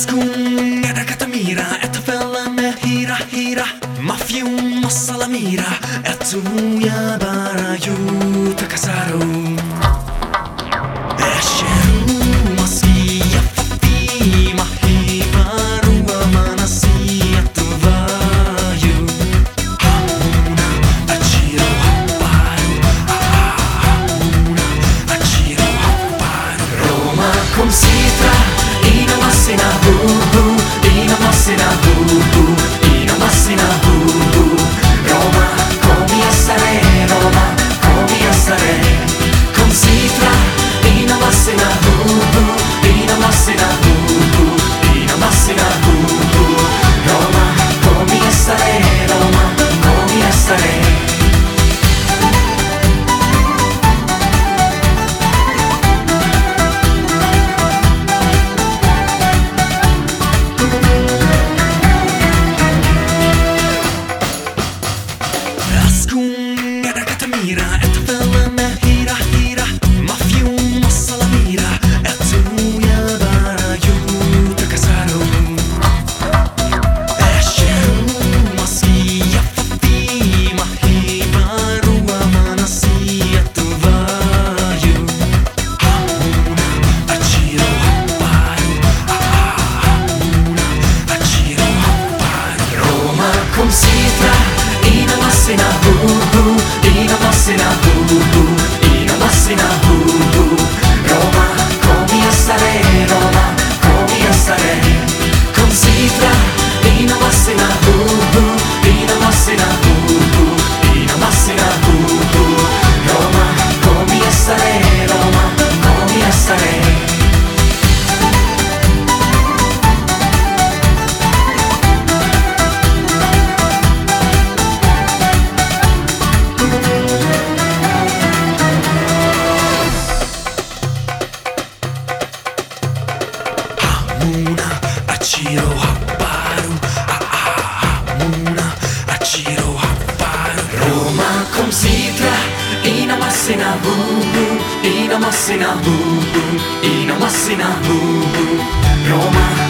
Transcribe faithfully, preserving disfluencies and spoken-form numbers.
Ascun era Catamira, et fellene hira hira, Mafium massalamira, et uya barayu takasaro. Esheru maski afafi mahi baru amanasi atuvayu. Hamuna achiro haparu, hamuna achiro haparu. Roma cum sitra, ina massina bubu, ina massina bubu, ina massina bubu. Roma, come essere, Roma, come essere. Cum sitra, ina massina bubu, ina massina bubu, ina massina bubu. Roma, come essere, Roma, come essere. Ascun era Catamira, et fellene hira hira, Mafium massalamira, et uya barayu takasaro. Esheru maski afafi mahi baru amanasi atuvayu. Hamuna achiro haparu, hamuna achiro haparu. Roma cum sitra, ina massina bubu, ina massina bubu, ina massina bubu. Roma, come essere, Roma, come essere. Cum sitra, ina massina bubu, ina massina bubu, ina massina bubu. Roma, come essere, Roma, come essere. Hamuna achiro haparu, hamuna achiro haparu. Roma cum sitra, ina massina bubu, ina massina bubu, ina massina bubu. Roma